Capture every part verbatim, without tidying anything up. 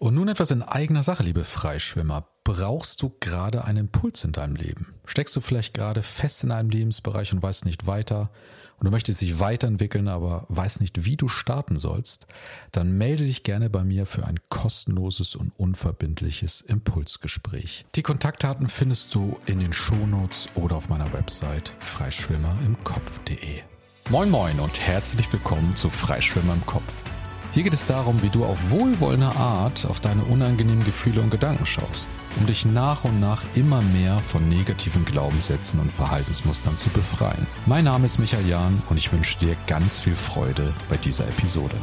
Und nun etwas in eigener Sache, liebe Freischwimmer. Brauchst du gerade einen Impuls in deinem Leben? Steckst du vielleicht gerade fest in einem Lebensbereich und weißt nicht weiter und du möchtest dich weiterentwickeln, aber weißt nicht, wie du starten sollst? Dann melde dich gerne bei mir für ein kostenloses und unverbindliches Impulsgespräch. Die Kontaktdaten findest du in den Shownotes oder auf meiner Website freischwimmer im kopf punkt de. Moin moin und herzlich willkommen zu Freischwimmer im Kopf. Hier geht es darum, wie du auf wohlwollende Art auf deine unangenehmen Gefühle und Gedanken schaust, um dich nach und nach immer mehr von negativen Glaubenssätzen und Verhaltensmustern zu befreien. Mein Name ist Michael Jahn und ich wünsche dir ganz viel Freude bei dieser Episode.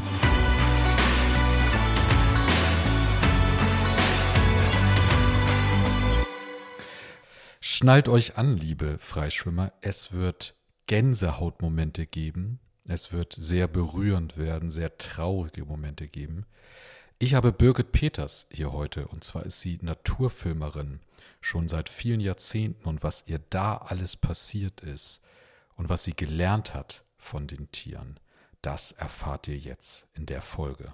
Schnallt euch an, liebe Freischwimmer, es wird Gänsehautmomente geben. Es wird sehr berührend werden, sehr traurige Momente geben. Ich habe Birgit Peters hier heute und zwar ist sie Naturfilmerin, schon seit vielen Jahrzehnten und was ihr da alles passiert ist und was sie gelernt hat von den Tieren, das erfahrt ihr jetzt in der Folge.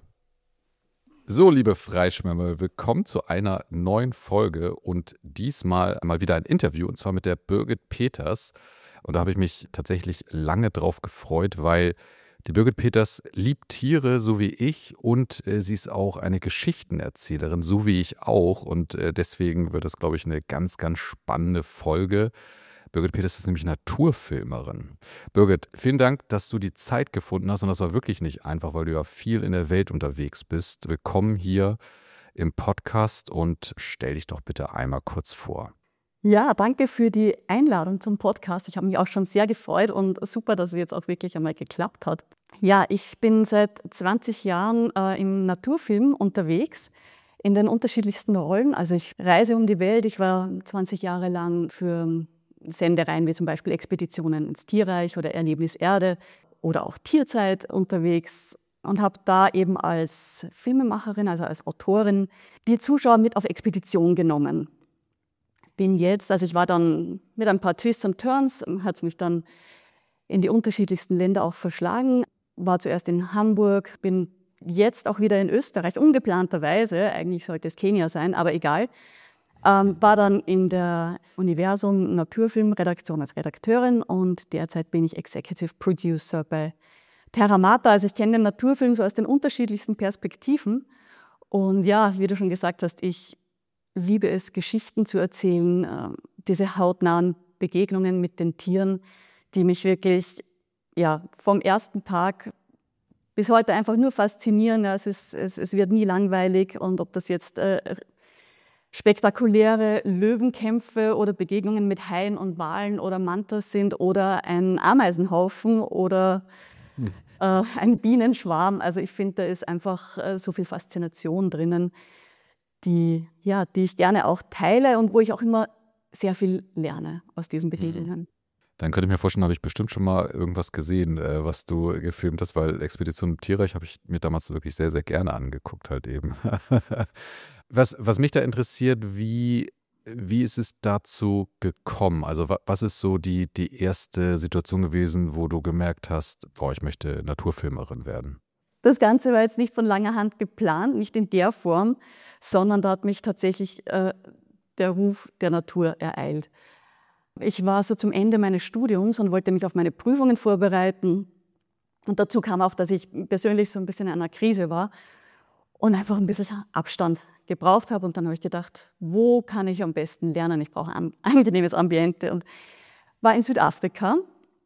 So, liebe Freischwimmer, willkommen zu einer neuen Folge und diesmal mal wieder ein Interview und zwar mit der Birgit Peters. Und da habe ich mich tatsächlich lange drauf gefreut, weil die Birgit Peters liebt Tiere, so wie ich. Und äh, sie ist auch eine Geschichtenerzählerin, so wie ich auch. Und äh, deswegen wird das, glaube ich, eine ganz, ganz spannende Folge. Birgit Peters ist nämlich Naturfilmerin. Birgit, vielen Dank, dass du die Zeit gefunden hast. Und das war wirklich nicht einfach, weil du ja viel in der Welt unterwegs bist. Willkommen hier im Podcast und stell dich doch bitte einmal kurz vor. Ja, danke für die Einladung zum Podcast. Ich habe mich auch schon sehr gefreut und super, dass es jetzt auch wirklich einmal geklappt hat. Ja, ich bin seit zwanzig Jahren äh, im Naturfilm unterwegs, in den unterschiedlichsten Rollen. Also ich reise um die Welt. Ich war zwanzig Jahre lang für Sendereien wie zum Beispiel Expeditionen ins Tierreich oder Erlebnis Erde oder auch Tierzeit unterwegs und habe da eben als Filmemacherin, also als Autorin, die Zuschauer mit auf Expedition genommen. Bin jetzt, also ich war dann mit ein paar Twists und Turns, hat es mich dann in die unterschiedlichsten Länder auch verschlagen. War zuerst in Hamburg, bin jetzt auch wieder in Österreich, ungeplanterweise, eigentlich sollte es Kenia sein, aber egal. Ähm, war dann in der Universum Naturfilmredaktion als Redakteurin und derzeit bin ich Executive Producer bei Terra Mata. Also ich kenne den Naturfilm so aus den unterschiedlichsten Perspektiven. Und ja, wie du schon gesagt hast, ich liebe es, Geschichten zu erzählen, äh, diese hautnahen Begegnungen mit den Tieren, die mich wirklich ja, vom ersten Tag bis heute einfach nur faszinieren. Ja, es, ist, es, es wird nie langweilig und ob das jetzt äh, spektakuläre Löwenkämpfe oder Begegnungen mit Haien und Walen oder Mantas sind oder ein Ameisenhaufen oder hm. äh, ein Bienenschwarm. Also ich finde, da ist einfach äh, so viel Faszination drinnen, die, ja, die ich gerne auch teile und wo ich auch immer sehr viel lerne aus diesen Begegnungen. Dann könnte ich mir vorstellen, habe ich bestimmt schon mal irgendwas gesehen, äh, was du gefilmt hast, weil Expedition im Tierreich habe ich mir damals wirklich sehr, sehr gerne angeguckt halt eben. was, was mich da interessiert, wie, wie ist es dazu gekommen? Also wa, was ist so die, die erste Situation gewesen, wo du gemerkt hast, boah, ich möchte Naturfilmerin werden? Das Ganze war jetzt nicht von langer Hand geplant, nicht in der Form, sondern da hat mich tatsächlich äh, der Ruf der Natur ereilt. Ich war so zum Ende meines Studiums und wollte mich auf meine Prüfungen vorbereiten. Und dazu kam auch, dass ich persönlich so ein bisschen in einer Krise war und einfach ein bisschen Abstand gebraucht habe. Und dann habe ich gedacht, wo kann ich am besten lernen? Ich brauche ein angenehmes Ambiente und war in Südafrika.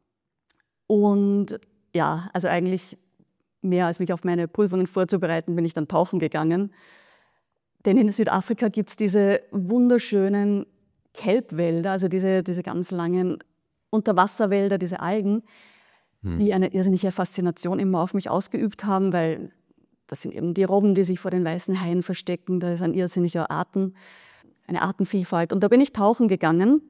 Und ja, also eigentlich mehr als mich auf meine Prüfungen vorzubereiten, bin ich dann tauchen gegangen. Denn in Südafrika gibt es diese wunderschönen Kelpwälder, also diese, diese ganz langen Unterwasserwälder, diese Algen, hm. die eine irrsinnige Faszination immer auf mich ausgeübt haben, weil das sind eben die Robben, die sich vor den weißen Haien verstecken, da ist ein irrsinniger Arten, eine Artenvielfalt. Und da bin ich tauchen gegangen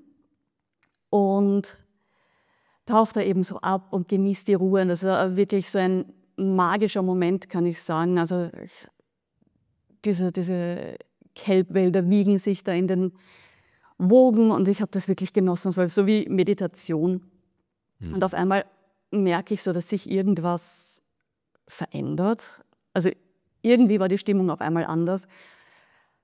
und tauche da eben so ab und genieße die Ruhe. Und das war wirklich so ein magischer Moment, kann ich sagen. Also ich, diese, diese Kelpwälder wiegen sich da in den Wogen und ich habe das wirklich genossen. Es war so wie Meditation. Mhm. Und auf einmal merke ich so, dass sich irgendwas verändert. Also irgendwie war die Stimmung auf einmal anders.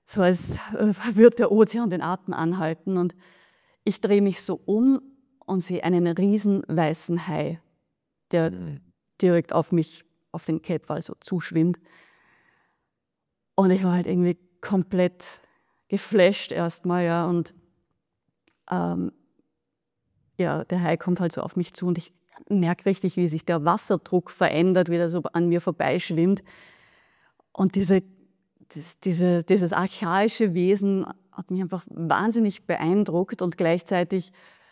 so als äh, würde der Ozean den Atem anhalten. Und ich drehe mich so um und sehe einen riesen weißen Hai, der mhm. direkt auf mich, auf den Kelpwal so zuschwimmt. Und ich war halt irgendwie komplett geflasht erstmal, ja. Und ähm, ja, der Hai kommt halt so auf mich zu und ich merke richtig, wie sich der Wasserdruck verändert, wie der so an mir vorbeischwimmt. Und diese, das, diese, dieses archaische Wesen hat mich einfach wahnsinnig beeindruckt und gleichzeitig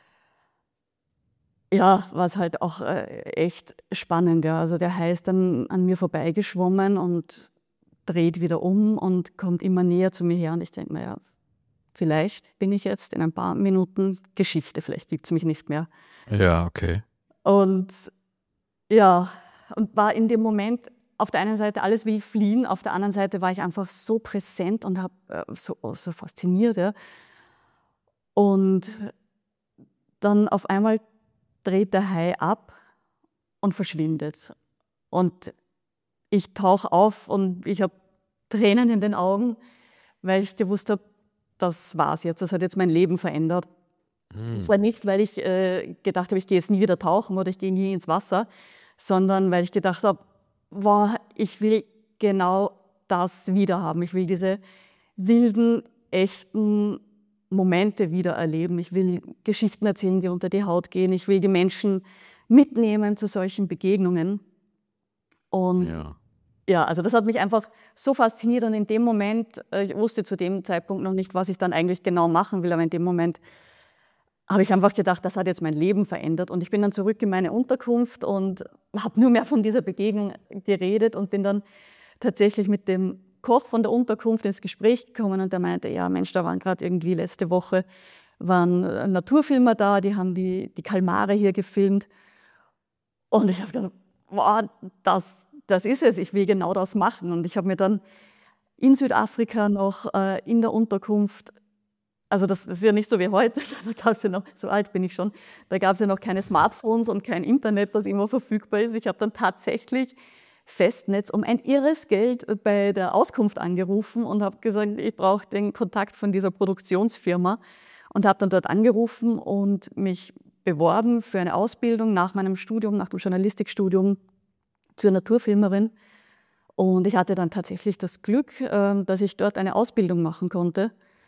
ja, war es halt auch äh, echt spannend. Ja. Also der Hai ist dann an mir vorbeigeschwommen und dreht wieder um und kommt immer näher zu mir her. Und ich denke mir, ja, vielleicht bin ich jetzt in ein paar Minuten Geschichte, vielleicht gibt es mich nicht mehr. Ja, okay. Und ja, und war in dem Moment auf der einen Seite alles will fliehen, auf der anderen Seite war ich einfach so präsent und habe äh, so, so fasziniert. Ja. Und dann auf einmal dreht der Hai ab und verschwindet. Und ich tauche auf und ich habe Tränen in den Augen, weil ich gewusst habe, das war's jetzt, das hat jetzt mein Leben verändert. Es war nicht, weil ich äh, gedacht habe, ich gehe jetzt nie wieder tauchen oder ich gehe nie ins Wasser, sondern weil ich gedacht habe, wow, ich will genau das wieder haben. Ich will diese wilden, echten Momente wieder erleben. Ich will Geschichten erzählen, die unter die Haut gehen. Ich will die Menschen mitnehmen zu solchen Begegnungen. Und ja. ja, also das hat mich einfach so fasziniert. Und in dem Moment, ich wusste zu dem Zeitpunkt noch nicht, was ich dann eigentlich genau machen will, aber in dem Moment habe ich einfach gedacht, das hat jetzt mein Leben verändert. Und ich bin dann zurück in meine Unterkunft und habe nur mehr von dieser Begegnung geredet und bin dann tatsächlich mit dem Koch von der Unterkunft ins Gespräch gekommen und der meinte, ja Mensch, da waren gerade irgendwie letzte Woche waren Naturfilmer da, die haben die, die Kalmare hier gefilmt. Und ich habe gedacht, wow, das, das ist es, ich will genau das machen. Und ich habe mir dann in Südafrika noch äh, in der Unterkunft, also das ist ja nicht so wie heute, da gab's ja noch, so alt bin ich schon, da gab es ja noch keine Smartphones und kein Internet, das immer verfügbar ist. Ich habe dann tatsächlich Festnetz um ein irres Geld bei der Auskunft angerufen und habe gesagt, ich brauche den Kontakt von dieser Produktionsfirma und habe dann dort angerufen und mich beworben für eine Ausbildung nach meinem Studium, nach dem Journalistikstudium zur Naturfilmerin. Und ich hatte dann tatsächlich das Glück, dass ich dort eine Ausbildung machen konnte.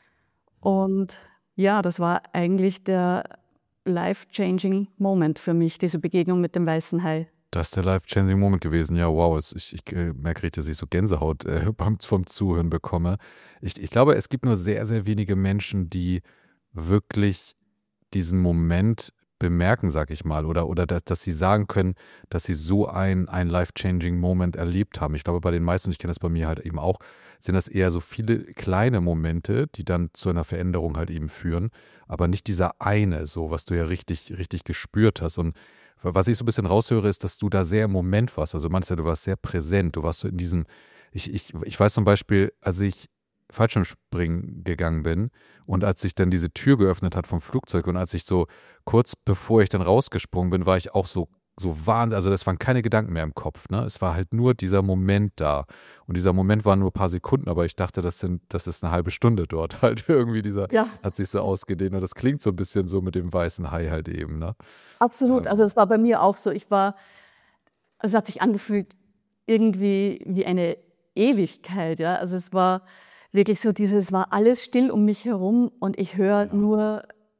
Und ja, das war eigentlich der life-changing Moment für mich, diese Begegnung mit dem weißen Hai. Das ist der life-changing Moment gewesen. Ja, wow. Ich, ich äh, merke richtig, dass ich so Gänsehaut äh, beim, vom Zuhören bekomme. Ich, ich glaube, es gibt nur sehr, sehr wenige Menschen, die wirklich diesen Moment bemerken, sag ich mal, oder, oder dass, dass sie sagen können, dass sie so ein, ein life-changing Moment erlebt haben. Ich glaube, bei den meisten, ich kenne das bei mir halt eben auch, sind das eher so viele kleine Momente, die dann zu einer Veränderung halt eben führen, aber nicht dieser eine, so was du ja richtig, richtig gespürt hast. Und was ich so ein bisschen raushöre, ist, dass du da sehr im Moment warst. Also meinst du, du warst sehr präsent. Du warst so in diesem, ich, ich, ich weiß zum Beispiel, als ich Fallschirmspringen gegangen bin und als sich dann diese Tür geöffnet hat vom Flugzeug und als ich so kurz bevor ich dann rausgesprungen bin, war ich auch so, so wahnsinnig, also das waren keine Gedanken mehr im Kopf, ne? Es war halt nur dieser Moment da und dieser Moment war nur ein paar Sekunden, aber ich dachte, das sind, das ist eine halbe Stunde dort, halt irgendwie dieser, ja. Hat sich so ausgedehnt und das klingt so ein bisschen so mit dem weißen Hai halt eben, ne? Absolut, also es war bei mir auch so, ich war, es hat sich angefühlt irgendwie wie eine Ewigkeit, ja, also es war wirklich so dieses, es war alles still um mich herum und ich höre ja. nur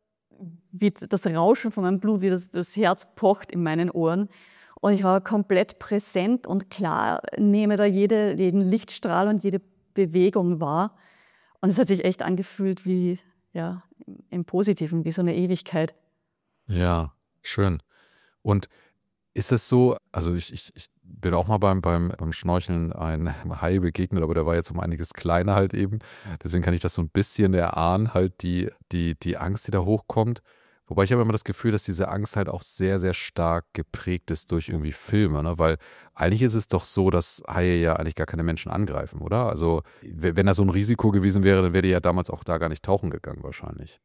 wie das Rauschen von meinem Blut, wie das, das Herz pocht in meinen Ohren. Und ich war komplett präsent und klar, nehme da jede, jeden Lichtstrahl und jede Bewegung wahr. Und es hat sich echt angefühlt wie, ja, im Positiven, wie so eine Ewigkeit. Ja, schön. Und ist es so, also ich, ich, ich bin auch mal beim, beim, beim Schnorcheln einem Hai begegnet, aber der war jetzt um einiges kleiner halt eben. Deswegen kann ich das so ein bisschen erahnen, halt die, die, die Angst, die da hochkommt. Wobei ich habe immer das Gefühl, dass diese Angst halt auch sehr, sehr stark geprägt ist durch irgendwie Filme, ne? Weil eigentlich ist es doch so, dass Haie ja eigentlich gar keine Menschen angreifen, oder? Also wenn das so ein Risiko gewesen wäre, dann wäre die ja damals auch da gar nicht tauchen gegangen wahrscheinlich.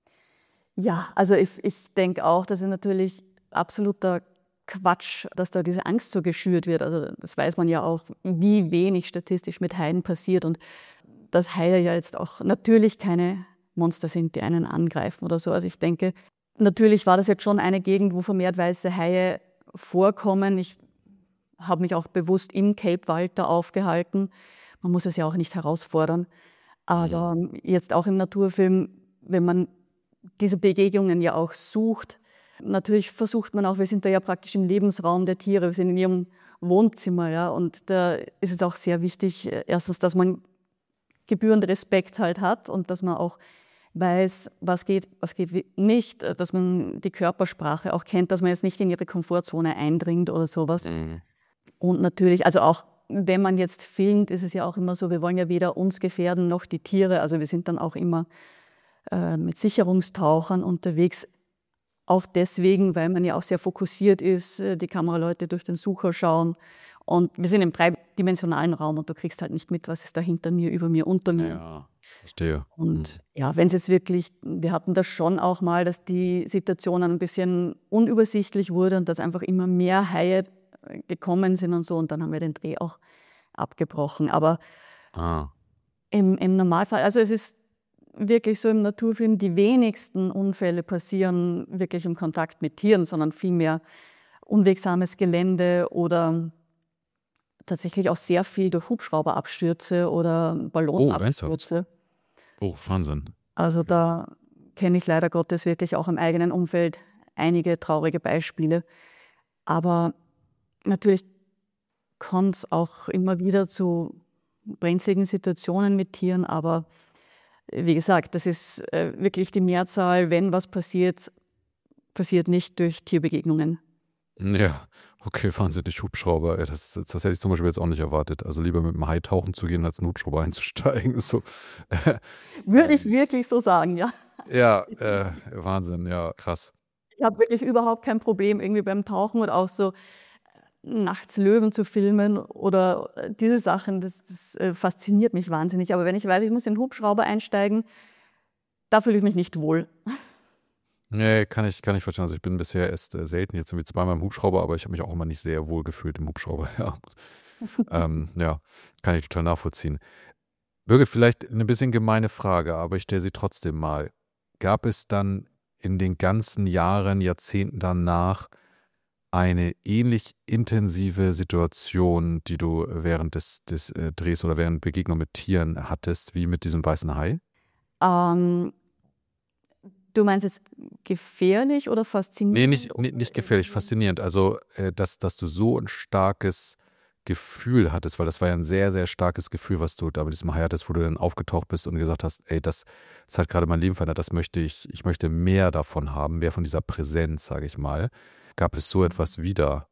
Ja, also ich, ich denke auch, das ist natürlich absoluter Quatsch, dass da diese Angst so geschürt wird. Also das weiß man ja auch, wie wenig statistisch mit Haien passiert. Und dass Haie ja jetzt auch natürlich keine Monster sind, die einen angreifen oder so. Also ich denke, natürlich war das jetzt schon eine Gegend, wo vermehrt weiße Haie vorkommen. Ich habe mich auch bewusst im Cape Walter aufgehalten. Man muss es ja auch nicht herausfordern. Aber mhm. jetzt auch im Naturfilm, wenn man diese Begegnungen ja auch sucht, natürlich versucht man auch, wir sind da ja praktisch im Lebensraum der Tiere, wir sind in ihrem Wohnzimmer, ja, und da ist es auch sehr wichtig, erstens, dass man gebührend Respekt halt hat und dass man auch weiß, was geht, was geht nicht, dass man die Körpersprache auch kennt, dass man jetzt nicht in ihre Komfortzone eindringt oder sowas. Mhm. Und natürlich, also auch wenn man jetzt filmt, ist es ja auch immer so, wir wollen ja weder uns gefährden noch die Tiere, also wir sind dann auch immer äh, mit Sicherungstauchern unterwegs, auch deswegen, weil man ja auch sehr fokussiert ist, die Kameraleute durch den Sucher schauen und wir sind im dreidimensionalen Raum und du kriegst halt nicht mit, was ist da hinter mir, über mir, unter mir. Ja, verstehe. Und hm. ja, wenn es jetzt wirklich, wir hatten das schon auch mal, dass die Situation ein bisschen unübersichtlich wurde und dass einfach immer mehr Haie gekommen sind und so und dann haben wir den Dreh auch abgebrochen. Aber ah. im, im Normalfall, also es ist wirklich so im Naturfilm, die wenigsten Unfälle passieren wirklich im Kontakt mit Tieren, sondern vielmehr unwegsames Gelände oder tatsächlich auch sehr viel durch Hubschrauberabstürze oder Ballonabstürze. Oh, oh, Wahnsinn. Also da kenne ich leider Gottes wirklich auch im eigenen Umfeld einige traurige Beispiele. Aber natürlich kommt es auch immer wieder zu brenzligen Situationen mit Tieren, aber wie gesagt, das ist äh, wirklich die Mehrzahl, wenn was passiert, passiert nicht durch Tierbegegnungen. Ja, okay, wahnsinnig Hubschrauber. Das, das, das hätte ich zum Beispiel jetzt auch nicht erwartet. Also lieber mit einem Hai tauchen zu gehen, als einen Hubschrauber einzusteigen. So. Würde ich wirklich so sagen, ja. Ja, äh, Wahnsinn, ja, krass. Ich habe wirklich überhaupt kein Problem irgendwie beim Tauchen oder auch so nachts Löwen zu filmen oder diese Sachen, das, das äh, fasziniert mich wahnsinnig. Aber wenn ich weiß, ich muss in den Hubschrauber einsteigen, da fühle ich mich nicht wohl. Nee, kann ich, kann ich verstehen. Also ich bin bisher erst äh, selten, jetzt irgendwie zweimal im Hubschrauber, aber ich habe mich auch immer nicht sehr wohl gefühlt im Hubschrauber. Ja, ähm, ja, kann ich total nachvollziehen. Birgit, vielleicht eine bisschen gemeine Frage, aber ich stelle sie trotzdem mal. Gab es dann in den ganzen Jahren, Jahrzehnten danach eine ähnlich intensive Situation, die du während des, des äh, Drehs oder während Begegnung mit Tieren hattest, wie mit diesem weißen Hai? Ähm, du meinst jetzt gefährlich oder faszinierend? Nee, nicht, nicht, nicht gefährlich, faszinierend. Also, äh, dass, dass du so ein starkes Gefühl hattest, weil das war ja ein sehr, sehr starkes Gefühl, was du da mit diesem Hai hattest, wo du dann aufgetaucht bist und gesagt hast, ey, das, das hat gerade mein Leben verändert, das möchte ich, ich möchte mehr davon haben, mehr von dieser Präsenz, sage ich mal. Gab es so etwas wieder?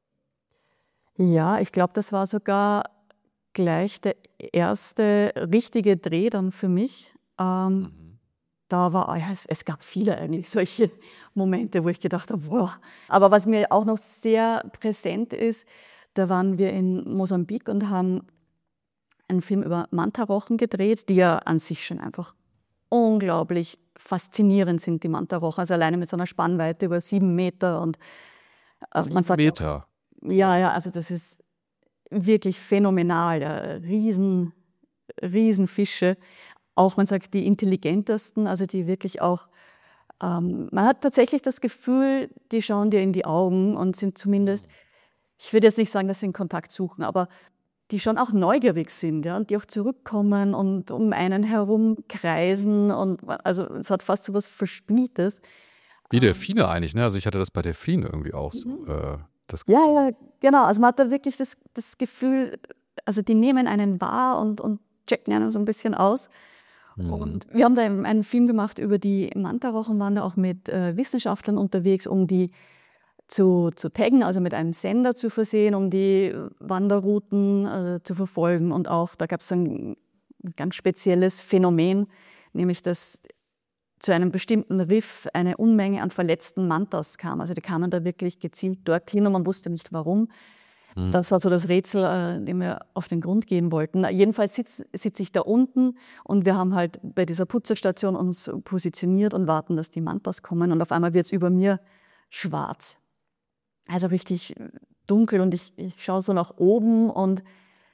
Ja, ich glaube, das war sogar gleich der erste richtige Dreh dann für mich. Ähm, mhm. Da war, ja, es, es gab viele eigentlich solche Momente, wo ich gedacht habe, wow. Aber was mir auch noch sehr präsent ist, da waren wir in Mosambik und haben einen Film über Mantarochen gedreht, die ja an sich schon einfach unglaublich faszinierend sind, die Mantarochen. Also alleine mit so einer Spannweite über sieben Meter und sieben man sagt, Meter? Ja, ja, also das ist wirklich phänomenal. Ja. Riesen, riesen Fische. Auch, man sagt, die intelligentesten, also die wirklich auch, ähm, man hat tatsächlich das Gefühl, die schauen dir in die Augen und sind zumindest, ich würde jetzt nicht sagen, dass sie einen Kontakt suchen, aber die schon auch neugierig sind, ja, und die auch zurückkommen und um einen herum kreisen und also es hat fast so was Verspieltes. Wie Delfine eigentlich, ne? Also ich hatte das bei Delfinen irgendwie auch so. Mhm. Äh, das ja, ja, genau. Also man hat da wirklich das, das Gefühl, also die nehmen einen wahr und, und checken einen so ein bisschen aus. Mhm. Und wir haben da einen Film gemacht über die Mantarochen, waren da auch mit äh, Wissenschaftlern unterwegs, um die zu, zu taggen, also mit einem Sender zu versehen, um die Wanderrouten äh, zu verfolgen. Und auch, da gab es ein, ein ganz spezielles Phänomen, nämlich dass zu einem bestimmten Riff eine Unmenge an verletzten Mantas kam. Also die kamen da wirklich gezielt dorthin und man wusste nicht warum. Mhm. Das war so das Rätsel, äh, dem wir auf den Grund gehen wollten. Jedenfalls sitze sitz ich da unten und wir haben halt bei dieser Putzerstation uns positioniert und warten, dass die Mantas kommen. Und auf einmal wird es über mir schwarz. Also richtig dunkel und ich, ich schaue so nach oben und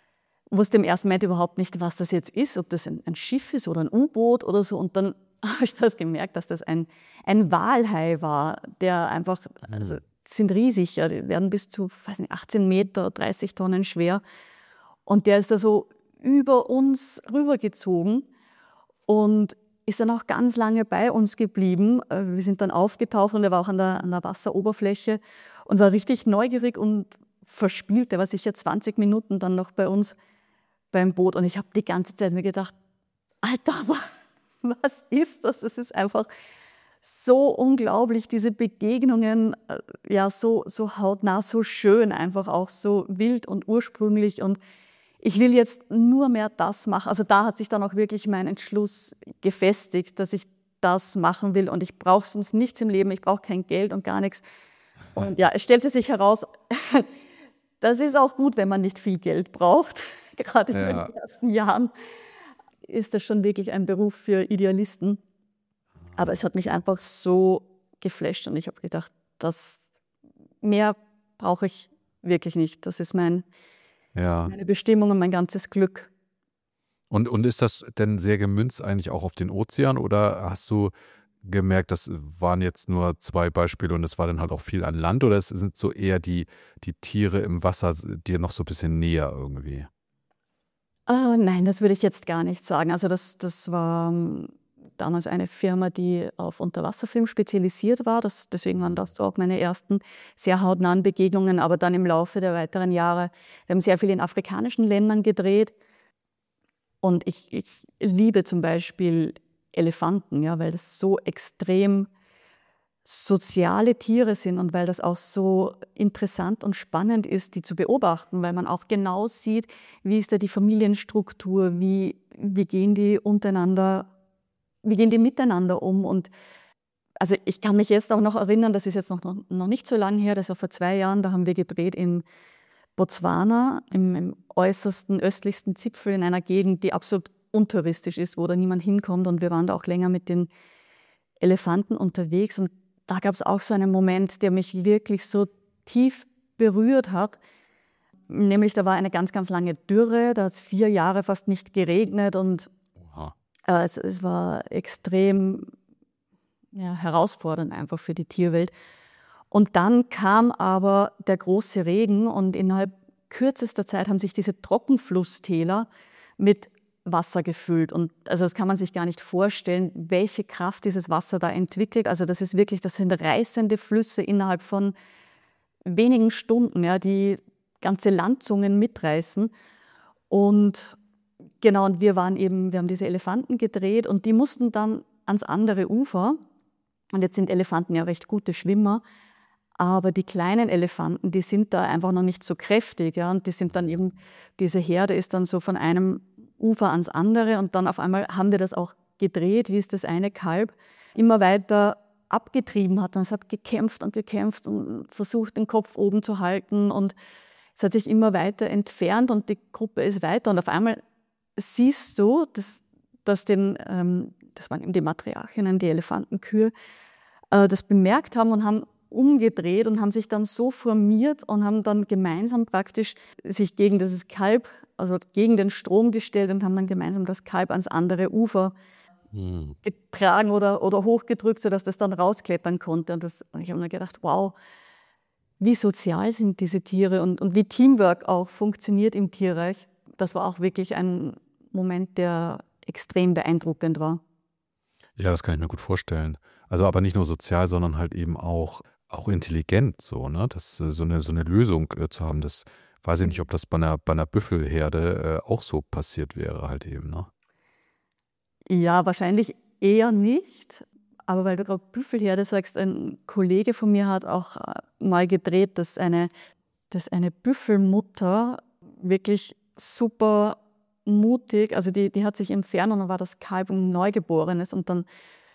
wusste im ersten Moment überhaupt nicht, was das jetzt ist, ob das ein, ein Schiff ist oder ein U-Boot oder so. Und dann habe ich das gemerkt, dass das ein, ein Walhai war, der einfach, also sind riesig, ja, die werden bis zu, weiß nicht, achtzehn Meter, dreißig Tonnen schwer. Und der ist da so über uns rübergezogen und ist dann auch ganz lange bei uns geblieben. Wir sind dann aufgetaucht und er war auch an der, an der Wasseroberfläche und war richtig neugierig und verspielt. Der war sicher zwanzig Minuten dann noch bei uns beim Boot. Und ich habe die ganze Zeit mir gedacht, Alter, was ist das? Das ist einfach so unglaublich, diese Begegnungen, ja, so, so hautnah, so schön, einfach auch so wild und ursprünglich. Und ich will jetzt nur mehr das machen. Also da hat sich dann auch wirklich mein Entschluss gefestigt, dass ich das machen will. Und ich brauche sonst nichts im Leben, ich brauche kein Geld und gar nichts. Und ja, es stellte sich heraus, das ist auch gut, wenn man nicht viel Geld braucht. Gerade ja. in den ersten Jahren ist das schon wirklich ein Beruf für Idealisten. Aber es hat mich einfach so geflasht und ich habe gedacht, das mehr brauche ich wirklich nicht. Das ist mein, ja. meine Bestimmung und mein ganzes Glück. Und, und ist das denn sehr gemünzt eigentlich auch auf den Ozean oder hast du gemerkt, das waren jetzt nur zwei Beispiele und es war dann halt auch viel an Land oder es sind so eher die, die Tiere im Wasser dir noch so ein bisschen näher irgendwie? Uh, nein, das würde ich jetzt gar nicht sagen. Also das, das war damals eine Firma, die auf Unterwasserfilm spezialisiert war. Das, deswegen waren das so auch meine ersten sehr hautnahen Begegnungen. Aber dann im Laufe der weiteren Jahre, wir haben sehr viel in afrikanischen Ländern gedreht. Und ich, ich liebe zum Beispiel Elefanten, ja, weil das so extrem soziale Tiere sind und weil das auch so interessant und spannend ist, die zu beobachten, weil man auch genau sieht, wie ist da die Familienstruktur, wie, wie gehen die untereinander, wie gehen die miteinander um. Und also ich kann mich jetzt auch noch erinnern, das ist jetzt noch, noch nicht so lange her, das war vor zwei Jahren, da haben wir gedreht in Botswana, im, im äußersten, östlichsten Zipfel in einer Gegend, die absolut untouristisch ist, wo da niemand hinkommt. Und wir waren da auch länger mit den Elefanten unterwegs und da gab es auch so einen Moment, der mich wirklich so tief berührt hat. Nämlich, da war eine ganz, ganz lange Dürre, da hat es vier Jahre fast nicht geregnet und äh, es, es war extrem ja, herausfordernd einfach für die Tierwelt. Und dann kam aber der große Regen und innerhalb kürzester Zeit haben sich diese Trockenflusstäler mit Wasser gefüllt. Und also das kann man sich gar nicht vorstellen, welche Kraft dieses Wasser da entwickelt. Also das ist wirklich, das sind reißende Flüsse innerhalb von wenigen Stunden, ja, die ganze Landzungen mitreißen. Und genau, und wir waren eben, wir haben diese Elefanten gedreht und die mussten dann ans andere Ufer. Und jetzt sind Elefanten ja recht gute Schwimmer. Aber die kleinen Elefanten, die sind da einfach noch nicht so kräftig. Ja, und die sind dann eben, diese Herde ist dann so von einem Ufer ans andere und dann auf einmal haben wir das auch gedreht, wie es das eine Kalb immer weiter abgetrieben hat. Und es hat gekämpft und gekämpft und versucht, den Kopf oben zu halten und es hat sich immer weiter entfernt und die Gruppe ist weiter. Und auf einmal siehst du, dass, dass den, ähm, das waren eben die Matriarchinnen, die Elefantenkühe, äh, das bemerkt haben und haben umgedreht und haben sich dann so formiert und haben dann gemeinsam praktisch sich gegen dieses Kalb, also gegen den Strom gestellt und haben dann gemeinsam das Kalb ans andere Ufer hm. getragen oder, oder hochgedrückt, sodass das dann rausklettern konnte. Und, das, und ich habe mir gedacht, wow, wie sozial sind diese Tiere und, und wie Teamwork auch funktioniert im Tierreich. Das war auch wirklich ein Moment, der extrem beeindruckend war. Ja, das kann ich mir gut vorstellen. Also aber nicht nur sozial, sondern halt eben auch auch intelligent so, ne? Das äh, so eine so eine Lösung äh, zu haben, das weiß ich nicht, ob das bei einer bei einer Büffelherde äh, auch so passiert wäre halt eben, ne? Ja, wahrscheinlich eher nicht. Aber weil du gerade Büffelherde sagst, ein Kollege von mir hat auch äh, mal gedreht, dass eine, dass eine Büffelmutter wirklich super mutig, also die, die hat sich entfernt und dann war das Kalb ein Neugeborenes und dann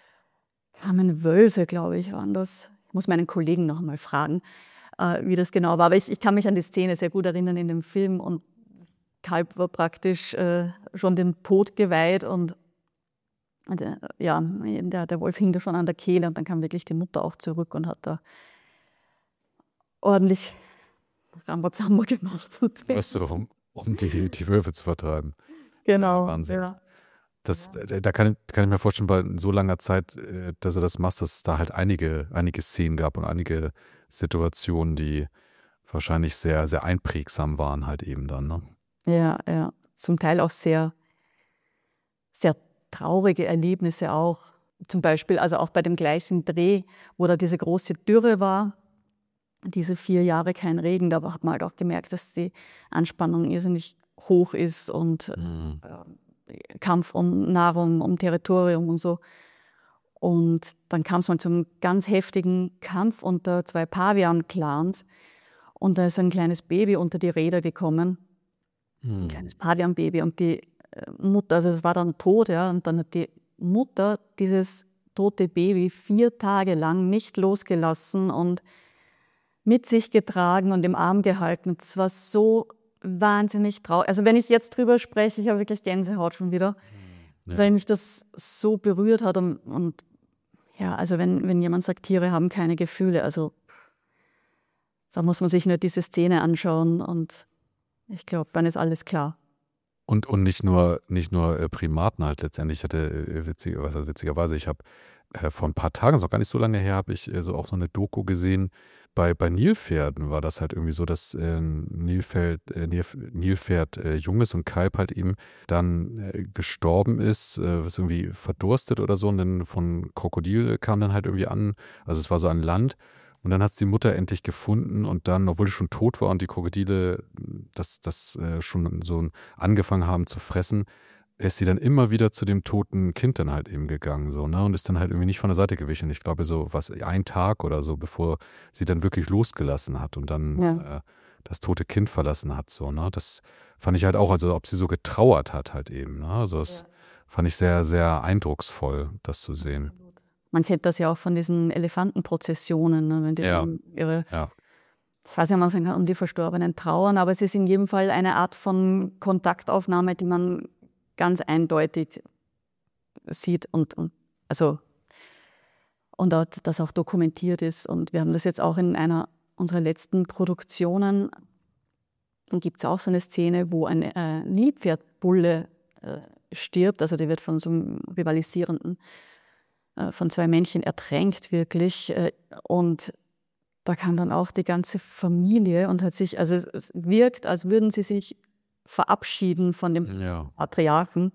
kamen Wölfe, glaube ich, waren das. Ich muss meinen Kollegen noch einmal fragen, äh, wie das genau war. Aber ich, ich kann mich an die Szene sehr gut erinnern in dem Film und das Kalb war praktisch äh, schon dem Tod geweiht und, und äh, ja, der, der Wolf hing da schon an der Kehle und dann kam wirklich die Mutter auch zurück und hat da ordentlich Rambazamba gemacht. Weißt du, warum, um die, die Wölfe zu vertreiben. Genau, Wahnsinn. ja. Das, äh, da kann, kann ich mir vorstellen, bei so langer Zeit, äh, dass du das machst, dass es da halt einige, einige Szenen gab und einige Situationen, die wahrscheinlich sehr, sehr einprägsam waren halt eben dann, ne? Ja, ja. Zum Teil auch sehr, sehr traurige Erlebnisse auch. Zum Beispiel, also auch bei dem gleichen Dreh, wo da diese große Dürre war, diese vier Jahre kein Regen, da hat man halt auch gemerkt, dass die Anspannung irrsinnig hoch ist und Mhm. äh, Kampf um Nahrung, um Territorium und so. Und dann kam es mal zum ganz heftigen Kampf unter zwei Pavian-Clans und da ist ein kleines Baby unter die Räder gekommen, ein Mhm. kleines Pavian-Baby und die äh, Mutter, also es war dann tot, ja, und dann hat die Mutter dieses tote Baby vier Tage lang nicht losgelassen und mit sich getragen und im Arm gehalten. Es war so wahnsinnig traurig. Also wenn ich jetzt drüber spreche, ich habe wirklich Gänsehaut schon wieder, Ja. weil mich das so berührt hat. Und, und ja, also wenn, wenn jemand sagt, Tiere haben keine Gefühle, also da muss man sich nur diese Szene anschauen und ich glaube, dann ist alles klar. Und, und nicht nur, nicht nur äh, Primaten halt letztendlich. Ich hatte äh, witzig, was heißt witzigerweise, ich habe äh, vor ein paar Tagen, ist noch gar nicht so lange her, habe ich äh, so auch so eine Doku gesehen. Bei, bei Nilpferden war das halt irgendwie so, dass äh, ein Nilpferd, äh, Nilf- Nilpferd äh, Junges und Kalb halt eben dann äh, gestorben ist, äh, was irgendwie verdurstet oder so. Und dann von Krokodil kam dann halt irgendwie an, also es war so ein Land. Und dann hat es die Mutter endlich gefunden und dann, obwohl die schon tot war und die Krokodile das, das äh, schon so angefangen haben zu fressen, ist sie dann immer wieder zu dem toten Kind dann halt eben gegangen, so, ne? Und ist dann halt irgendwie nicht von der Seite gewichen. Ich glaube, so was, ein Tag oder so, bevor sie dann wirklich losgelassen hat und dann Ja. äh, das tote Kind verlassen hat, so, ne? Das fand ich halt auch, also ob sie so getrauert hat halt eben, ne? Also das fand ich sehr, sehr eindrucksvoll, das zu sehen. Man kennt das ja auch von diesen Elefantenprozessionen, ne, wenn die Ja, dann ihre, ja. ich weiß nicht, man sagen kann, um die Verstorbenen trauern, aber es ist in jedem Fall eine Art von Kontaktaufnahme, die man ganz eindeutig sieht und, und also und auch, das auch dokumentiert ist. Und wir haben das jetzt auch in einer unserer letzten Produktionen, gibt es auch so eine Szene, wo ein äh, Nilpferdbulle äh, stirbt, also der wird von so einem rivalisierenden, äh, von zwei Männchen ertränkt wirklich. Äh, und da kam dann auch die ganze Familie und hat sich, also es, es wirkt, als würden sie sich verabschieden von dem Ja. Patriarchen.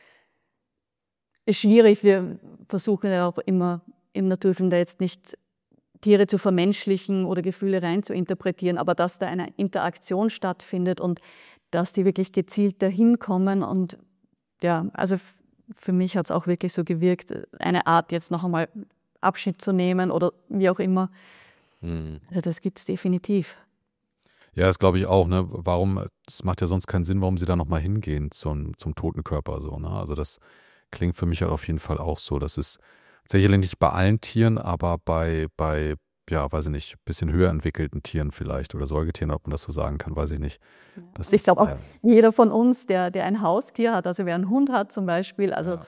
Ist schwierig, wir versuchen ja auch immer im Naturfilm da jetzt nicht Tiere zu vermenschlichen oder Gefühle rein zu interpretieren, aber dass da eine Interaktion stattfindet und dass die wirklich gezielt dahin kommen und ja, also f- für mich hat es auch wirklich so gewirkt, eine Art jetzt noch einmal Abschied zu nehmen oder wie auch immer. Mhm. Also das gibt es definitiv. Ja, das glaube ich auch, ne? Warum, es macht ja sonst keinen Sinn, warum sie da nochmal hingehen zum, zum toten Körper, so, ne? Also das klingt für mich halt auf jeden Fall auch so. Das ist sicherlich nicht bei allen Tieren, aber bei, bei, ja, weiß ich nicht, bisschen höher entwickelten Tieren vielleicht oder Säugetieren, ob man das so sagen kann, weiß ich nicht. Das Ich ist, glaube auch äh, jeder von uns, der, der ein Haustier hat, also wer einen Hund hat zum Beispiel, also ja.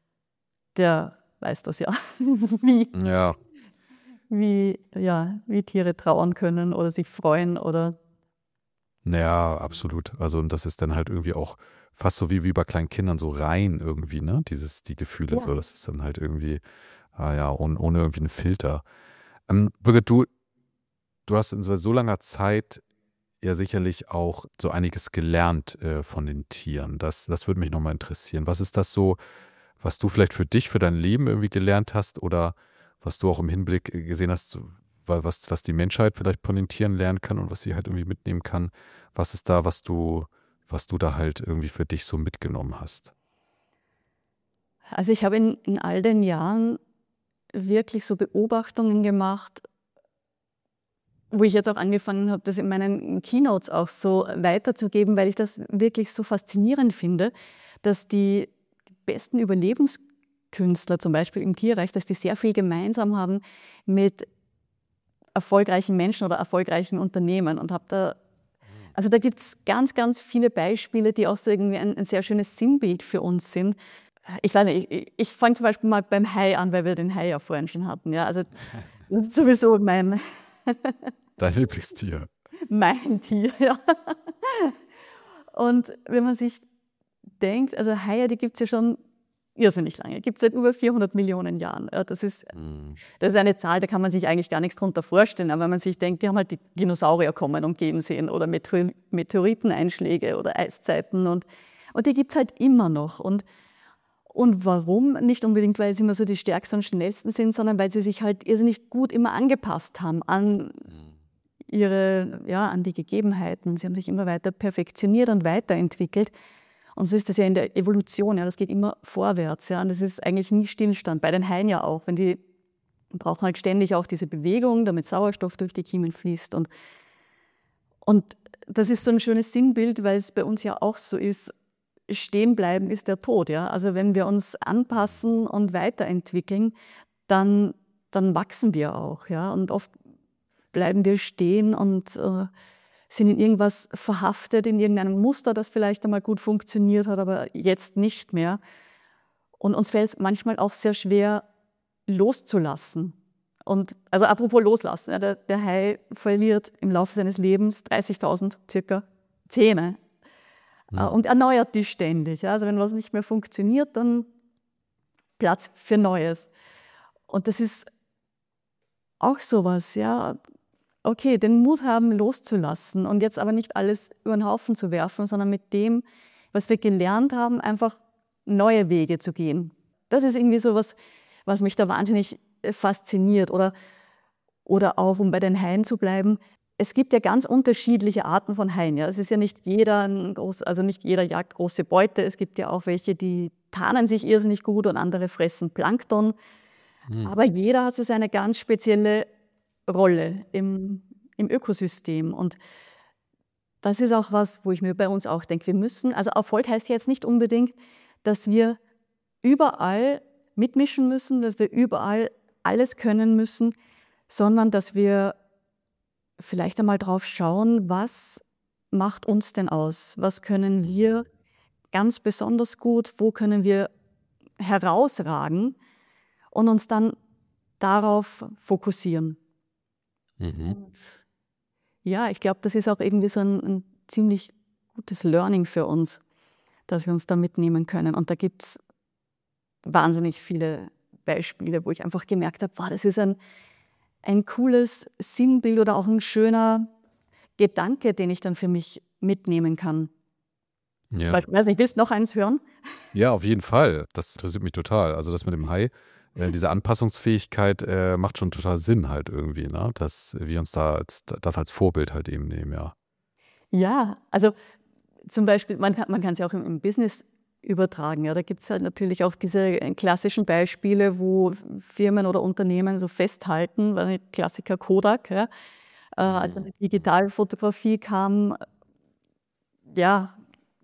der weiß das ja, wie, Ja, wie, ja, wie Tiere trauern können oder sich freuen oder ja, absolut. Also und das ist dann halt irgendwie auch fast so wie, wie bei kleinen Kindern, so rein irgendwie, ne? Dieses, die Gefühle, ja. so, das ist dann halt irgendwie, ah ja, ohne, ohne irgendwie einen Filter. Ähm, Birgit, du, du hast in so so langer Zeit ja sicherlich auch so einiges gelernt äh, von den Tieren. Das, das würde mich nochmal interessieren. Was ist das so, was du vielleicht für dich, für dein Leben irgendwie gelernt hast oder was du auch im Hinblick äh, gesehen hast, so, wa- was, was die Menschheit vielleicht von den Tieren lernen kann und was sie halt irgendwie mitnehmen kann? Was ist da, was du, was du da halt irgendwie für dich so mitgenommen hast? Also ich habe in, in all den Jahren wirklich so Beobachtungen gemacht, wo ich jetzt auch angefangen habe, das in meinen Keynotes auch so weiterzugeben, weil ich das wirklich so faszinierend finde, dass die besten Überlebenskünstler zum Beispiel im Tierreich, dass die sehr viel gemeinsam haben mit erfolgreichen Menschen oder erfolgreichen Unternehmen und habe da, also da gibt es ganz, ganz viele Beispiele, die auch so irgendwie ein, ein sehr schönes Sinnbild für uns sind. Ich weiß nicht, ich, ich fange zum Beispiel mal beim Hai an, weil wir den Hai ja vorhin schon hatten. Ja, also das ist sowieso mein, Dein Lieblingstier. mein Tier. Ja. Und wenn man sich denkt, also Haie, die gibt es ja schon irrsinnig lange, gibt es seit über vierhundert Millionen Jahren. Ja, das ist, Mhm. das ist eine Zahl, da kann man sich eigentlich gar nichts drunter vorstellen. Aber wenn man sich denkt, die haben halt die Dinosaurier kommen und gehen sehen oder Meteor- Meteoriteneinschläge oder Eiszeiten und, und die gibt es halt immer noch. Und, und warum? Nicht unbedingt, weil sie immer so die stärksten und schnellsten sind, sondern weil sie sich halt irrsinnig gut immer angepasst haben an ihre, ja, an die Gegebenheiten. Sie haben sich immer weiter perfektioniert und weiterentwickelt. Und so ist das ja in der Evolution, ja, das geht immer vorwärts, ja, und das ist eigentlich nie Stillstand. Bei den Haien ja auch, wenn die brauchen halt ständig auch diese Bewegung, damit Sauerstoff durch die Kiemen fließt. Und, und das ist so ein schönes Sinnbild, weil es bei uns ja auch so ist, stehen bleiben ist der Tod, ja. Also wenn wir uns anpassen und weiterentwickeln, dann, dann wachsen wir auch, ja. Und oft bleiben wir stehen und äh, sind in irgendwas verhaftet, in irgendeinem Muster, das vielleicht einmal gut funktioniert hat, aber jetzt nicht mehr. Und uns fällt es manchmal auch sehr schwer, loszulassen. Und, also apropos loslassen, ja, der, der Hai verliert im Laufe seines Lebens dreißigtausend circa Zähne Ja. äh, und erneuert die ständig. Ja. Also wenn was nicht mehr funktioniert, dann Platz für Neues. Und das ist auch sowas, ja. Okay, den Mut haben, loszulassen und jetzt aber nicht alles über den Haufen zu werfen, sondern mit dem, was wir gelernt haben, einfach neue Wege zu gehen. Das ist irgendwie so was, was mich da wahnsinnig fasziniert. Oder, oder auch, um bei den Haien zu bleiben, es gibt ja ganz unterschiedliche Arten von Haien. Ja. Es ist ja nicht jeder, ein groß, also nicht jeder jagt große Beute. Es gibt ja auch welche, die tarnen sich irrsinnig gut und andere fressen Plankton. Mhm. Aber jeder hat so seine ganz spezielle Rolle im, im Ökosystem. Und das ist auch was, wo ich mir bei uns auch denke, wir müssen, also Erfolg heißt jetzt nicht unbedingt, dass wir überall mitmischen müssen, dass wir überall alles können müssen, sondern dass wir vielleicht einmal drauf schauen, was macht uns denn aus? Was können wir ganz besonders gut? Wo können wir herausragen? Und uns dann darauf fokussieren. Mhm. Ja, ich glaube, das ist auch irgendwie so ein, ein ziemlich gutes Learning für uns, dass wir uns da mitnehmen können. Und da gibt es wahnsinnig viele Beispiele, wo ich einfach gemerkt habe, wow, das ist ein, ein cooles Sinnbild oder auch ein schöner Gedanke, den ich dann für mich mitnehmen kann. Ja. Beispiel, weiß nicht, willst du noch eins hören? Ja, auf jeden Fall. Das interessiert mich total. Also das mit dem Hai, äh, diese Anpassungsfähigkeit äh, macht schon total Sinn halt irgendwie, ne? Dass wir uns da als, das als Vorbild halt eben nehmen, ja. Ja, also zum Beispiel, man kann man kann es ja auch im, im Business übertragen. Ja. Da gibt es halt natürlich auch diese klassischen Beispiele, wo Firmen oder Unternehmen so festhalten, weil Klassiker Kodak, ja. Äh, als dann die Digitalfotografie kam, ja,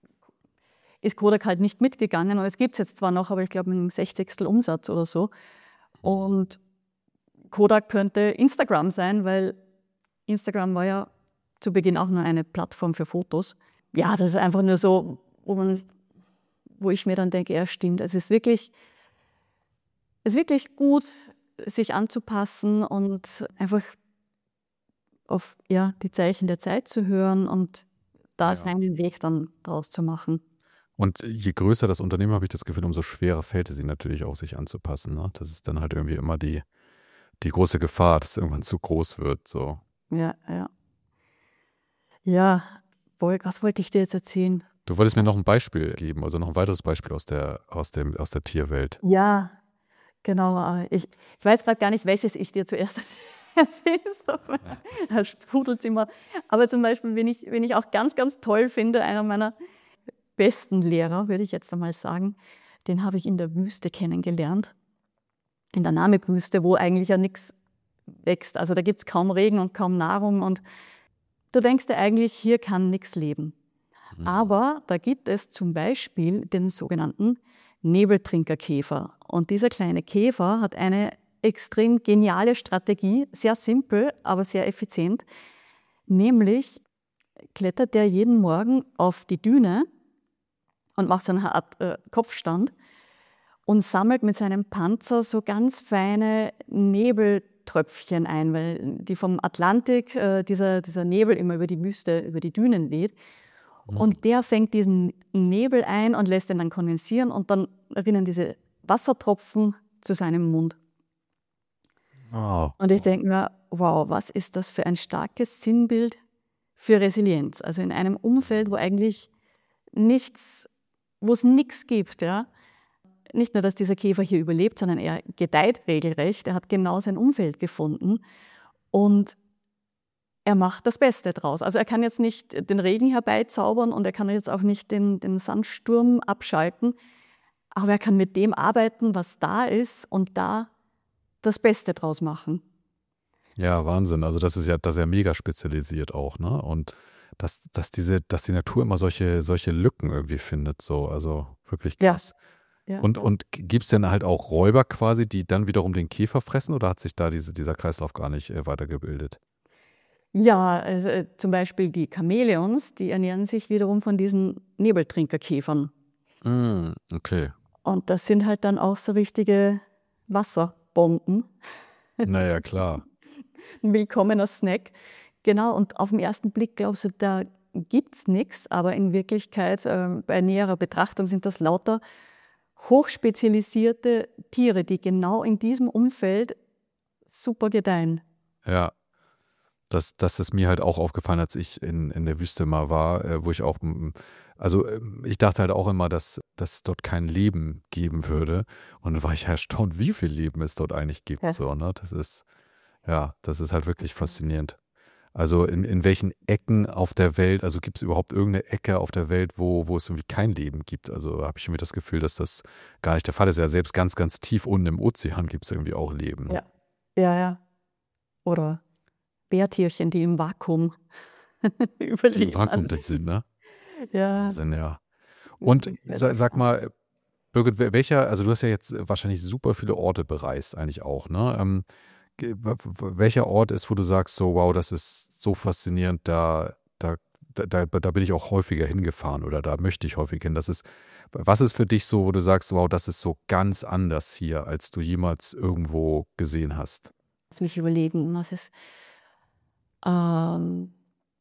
ist Kodak halt nicht mitgegangen. Und es gibt es jetzt zwar noch, aber ich glaube mit einem Sechzigstel Umsatz oder so. Und Kodak könnte Instagram sein, weil Instagram war ja zu Beginn auch nur eine Plattform für Fotos. Ja, das ist einfach nur so, wo, man, wo ich mir dann denke, ja stimmt, es ist wirklich, es ist wirklich gut, sich anzupassen und einfach auf ja, die Zeichen der Zeit zu hören und da Ja. seinen Weg dann draus zu machen. Und je größer das Unternehmen, habe ich das Gefühl, umso schwerer fällt es ihnen natürlich auch, sich anzupassen. Ne? Das ist dann halt irgendwie immer die, die große Gefahr, dass es irgendwann zu groß wird. So. Ja, ja. Ja, Volk, was wollte ich dir jetzt erzählen? Du wolltest mir noch ein Beispiel geben, also noch ein weiteres Beispiel aus der, aus dem, aus der Tierwelt. Ja, genau. aber Ich, ich weiß gerade gar nicht, welches ich dir zuerst erzählen soll. Da sprudelt es immer. Aber zum Beispiel, wen ich, wen ich auch ganz, ganz toll finde, einer meiner besten Lehrer, würde ich jetzt einmal sagen, den habe ich in der Wüste kennengelernt. In der Namib-Wüste, wo eigentlich ja nichts wächst. Also da gibt es kaum Regen und kaum Nahrung. Und du denkst dir eigentlich, hier kann nichts leben. Mhm. Aber da gibt es zum Beispiel den sogenannten Nebeltrinkerkäfer. Und dieser kleine Käfer hat eine extrem geniale Strategie, sehr simpel, aber sehr effizient. Nämlich klettert der jeden Morgen auf die Düne und macht so eine Art äh, Kopfstand und sammelt mit seinem Panzer so ganz feine Nebeltröpfchen ein, weil die vom Atlantik, äh, dieser, dieser Nebel immer über die Wüste, über die Dünen weht. Und der fängt diesen Nebel ein und lässt ihn dann kondensieren und dann rinnen diese Wassertropfen zu seinem Mund. Wow. Und ich denke mir, wow, was ist das für ein starkes Sinnbild für Resilienz? Also in einem Umfeld, wo eigentlich nichts, wo es nichts gibt, ja. Nicht nur, dass dieser Käfer hier überlebt, sondern er gedeiht regelrecht. Er hat genau sein Umfeld gefunden und er macht das Beste draus. Also er kann jetzt nicht den Regen herbeizaubern und er kann jetzt auch nicht den, den Sandsturm abschalten, aber er kann mit dem arbeiten, was da ist und da das Beste draus machen. Ja, Wahnsinn. Also das ist ja, das ist ja mega spezialisiert auch, ne? Und dass, dass diese, dass die Natur immer solche, solche Lücken irgendwie findet, so, also wirklich krass. Ja. Und, und gibt es denn halt auch Räuber quasi, die dann wiederum den Käfer fressen oder hat sich da diese, dieser Kreislauf gar nicht äh, weitergebildet? Ja, also, äh, zum Beispiel die Chamäleons, die ernähren sich wiederum von diesen Nebeltrinkerkäfern. Mm, okay. Und das sind halt dann auch so richtige Wasserbomben. Naja, klar. Ein willkommener Snack. Genau, und auf den ersten Blick glaubst du, da gibt es nichts, aber in Wirklichkeit, äh, bei näherer Betrachtung sind das lauter hochspezialisierte Tiere, die genau in diesem Umfeld super gedeihen. Ja. Das, das ist mir halt auch aufgefallen, als ich in, in der Wüste mal war, äh, wo ich auch, m- also ähm, ich dachte halt auch immer, dass, dass es dort kein Leben geben würde. Und dann war ich erstaunt, wie viel Leben es dort eigentlich gibt. Ja. So, ne? Das ist, ja, das ist halt wirklich faszinierend. Also in, in welchen Ecken auf der Welt, also gibt es überhaupt irgendeine Ecke auf der Welt, wo, wo es irgendwie kein Leben gibt? Also habe ich irgendwie das Gefühl, dass das gar nicht der Fall ist. Ja, selbst ganz, ganz tief unten im Ozean gibt es irgendwie auch Leben. Ne? Ja. Ja, ja. Oder Bärtierchen, die im Vakuum Die überleben. im Vakuum das sind, ne? Ja. Sind, ja. Und sa- sag mal, Birgit, wel- welcher, also du hast ja jetzt wahrscheinlich super viele Orte bereist, eigentlich auch, ne? Ähm, ge- w- w- welcher Ort ist, wo du sagst, so, wow, das ist so faszinierend, da, da, da, da da bin ich auch häufiger hingefahren oder da möchte ich häufig hin. Das ist, was ist für dich so, wo du sagst, wow, das ist so ganz anders hier, als du jemals irgendwo gesehen hast? Lass mich überlegen, was ist. Ähm,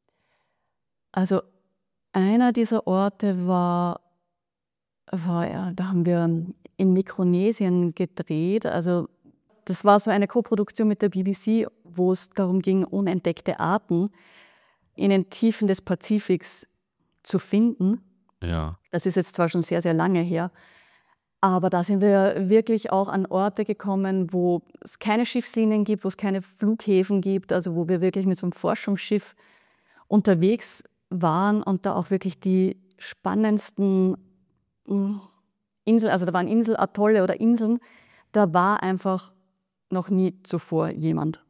also einer dieser Orte war, war ja, da haben wir in Mikronesien gedreht. Also das war so eine Koproduktion mit der B B C, wo es darum ging, unentdeckte Arten in den Tiefen des Pazifiks zu finden. Ja, Das ist jetzt zwar schon sehr, sehr lange her, aber da sind wir wirklich auch an Orte gekommen, wo es keine Schiffslinien gibt, wo es keine Flughäfen gibt, also wo wir wirklich mit so einem Forschungsschiff unterwegs waren und da auch wirklich die spannendsten mm, Inseln, also da waren Inselatolle oder Inseln, da war einfach noch nie zuvor jemand.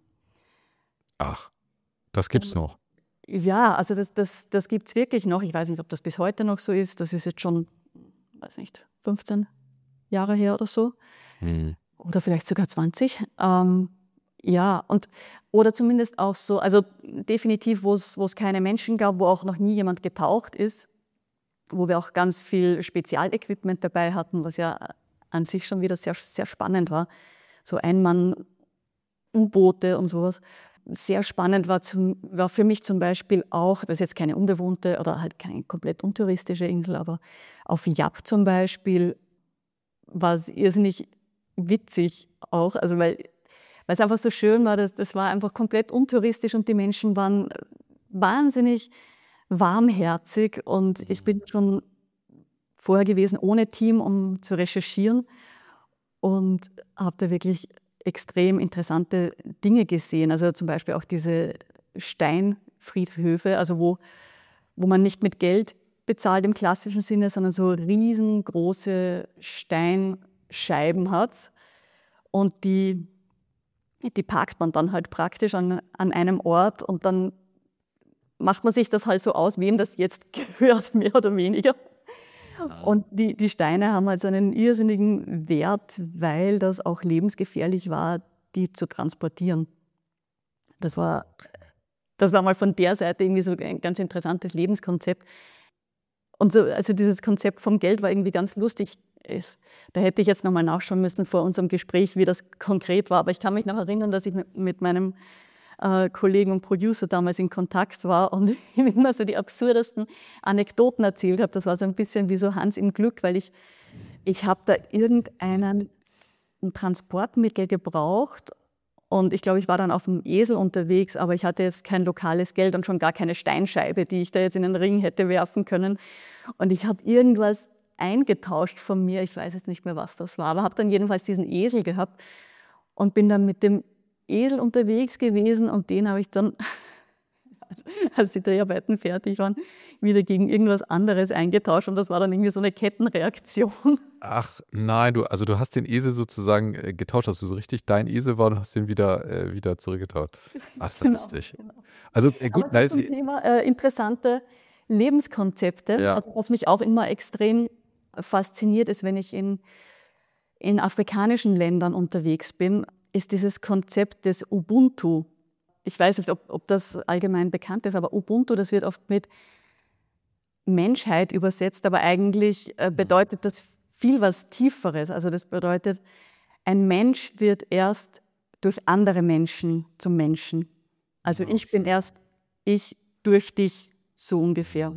ach, das gibt's noch. Ja, also das, das, das gibt es wirklich noch. Ich weiß nicht, ob das bis heute noch so ist. Das ist jetzt schon, weiß nicht, fünfzehn Jahre her oder so. Hm. Oder vielleicht sogar zwanzig. Ähm, ja, und oder zumindest auch so, also definitiv, wo es wo es keine Menschen gab, wo auch noch nie jemand getaucht ist, wo wir auch ganz viel Spezialequipment dabei hatten, was ja an sich schon wieder sehr, sehr spannend war. So Einmann-U-Boote und sowas. Sehr spannend war, zum, war für mich zum Beispiel auch, das ist jetzt keine unbewohnte oder halt keine komplett untouristische Insel, aber auf Yap zum Beispiel war es irrsinnig witzig auch, also weil, weil es einfach so schön war, das, das war einfach komplett untouristisch und die Menschen waren wahnsinnig warmherzig und ich bin schon vorher gewesen ohne Team, um zu recherchieren und habe da wirklich extrem interessante Dinge gesehen. Also zum Beispiel auch diese Steinfriedhöfe, also wo, wo man nicht mit Geld bezahlt im klassischen Sinne, sondern so riesengroße Steinscheiben hat. Und die, die parkt man dann halt praktisch an, an einem Ort und dann macht man sich das halt so aus, wem das jetzt gehört, mehr oder weniger. Und die, die Steine haben also einen irrsinnigen Wert, weil das auch lebensgefährlich war, die zu transportieren. Das war, das war mal von der Seite irgendwie so ein ganz interessantes Lebenskonzept. Und so, also dieses Konzept vom Geld war irgendwie ganz lustig. Da hätte ich jetzt nochmal nachschauen müssen vor unserem Gespräch, wie das konkret war. Aber ich kann mich noch erinnern, dass ich mit, mit meinem äh, Kollegen und Producer damals in Kontakt war und ihm immer so die absurdesten Anekdoten erzählt habe. Das war so ein bisschen wie so Hans im Glück, weil ich, ich habe da irgendeinen ein Transportmittel gebraucht und ich glaube, ich war dann auf dem Esel unterwegs, aber ich hatte jetzt kein lokales Geld und schon gar keine Steinscheibe, die ich da jetzt in den Ring hätte werfen können. Und ich habe irgendwas eingetauscht von mir, ich weiß jetzt nicht mehr, was das war, aber habe dann jedenfalls diesen Esel gehabt und bin dann mit dem Esel unterwegs gewesen und den habe ich dann, als die Dreharbeiten fertig waren, wieder gegen irgendwas anderes eingetauscht und das war dann irgendwie so eine Kettenreaktion. Ach nein, du, also du hast den Esel sozusagen äh, getauscht, dass du so richtig dein Esel war und hast den wieder, äh, wieder zurückgetauscht. Ach, ist ja Genau, lustig. genau. Also äh, gut, Aber nein, so zum es- Thema äh, interessante Lebenskonzepte, ja. also was mich auch immer extrem fasziniert ist, wenn ich in, in afrikanischen Ländern unterwegs bin, ist dieses Konzept des Ubuntu. Ich weiß nicht, ob, ob das allgemein bekannt ist, aber Ubuntu, das wird oft mit Menschheit übersetzt, aber eigentlich äh, bedeutet das viel was Tieferes. Also das bedeutet, ein Mensch wird erst durch andere Menschen zum Menschen. Also ich bin erst ich durch dich, so ungefähr.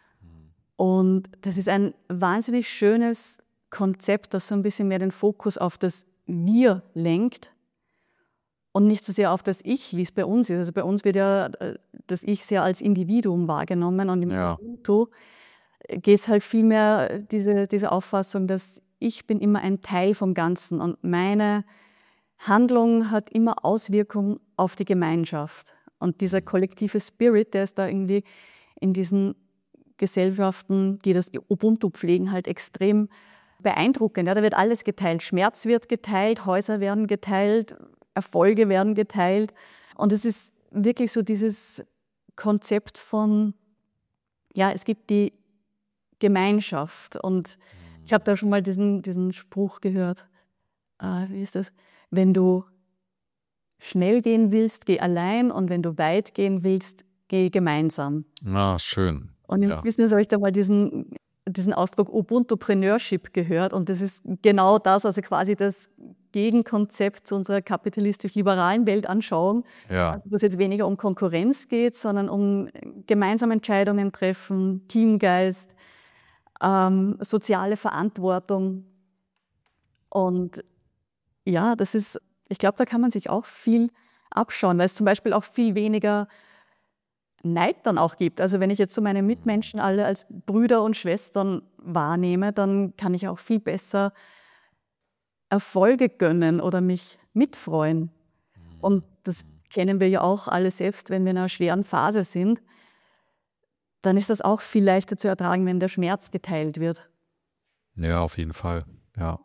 Und das ist ein wahnsinnig schönes Konzept, das so ein bisschen mehr den Fokus auf das Wir lenkt und nicht so sehr auf das Ich, wie es bei uns ist. Also bei uns wird ja äh, das Ich sehr als Individuum wahrgenommen und im Ja. Ubuntu geht es halt vielmehr diese, diese Auffassung, dass ich bin immer ein Teil vom Ganzen und meine Handlung hat immer Auswirkungen auf die Gemeinschaft. Und dieser kollektive Spirit, der ist da irgendwie in diesen Gesellschaften, die das Ubuntu pflegen, halt extrem beeindruckend. Ja, da wird alles geteilt. Schmerz wird geteilt, Häuser werden geteilt, Erfolge werden geteilt. Und es ist wirklich so dieses Konzept von, ja, es gibt die Gemeinschaft. Und ich habe da schon mal diesen, diesen Spruch gehört. Äh, wie ist das? Wenn du schnell gehen willst, geh allein. Und wenn du weit gehen willst, geh gemeinsam. Na, schön. Und im Ja. Business habe ich da mal diesen, diesen Ausdruck Ubuntupreneurship gehört. Und das ist genau das, also quasi das Gegenkonzept zu unserer kapitalistisch-liberalen Weltanschauung, Ja. also wo es jetzt weniger um Konkurrenz geht, sondern um gemeinsame Entscheidungen treffen, Teamgeist, ähm, soziale Verantwortung. Und ja, das ist, ich glaube, da kann man sich auch viel abschauen, weil es zum Beispiel auch viel weniger Neid dann auch gibt. Also wenn ich jetzt so meine Mitmenschen alle als Brüder und Schwestern wahrnehme, dann kann ich auch viel besser Erfolge gönnen oder mich mitfreuen. Und das kennen wir ja auch alle selbst, wenn wir in einer schweren Phase sind, dann ist das auch viel leichter zu ertragen, wenn der Schmerz geteilt wird. Ja, auf jeden Fall. Ja.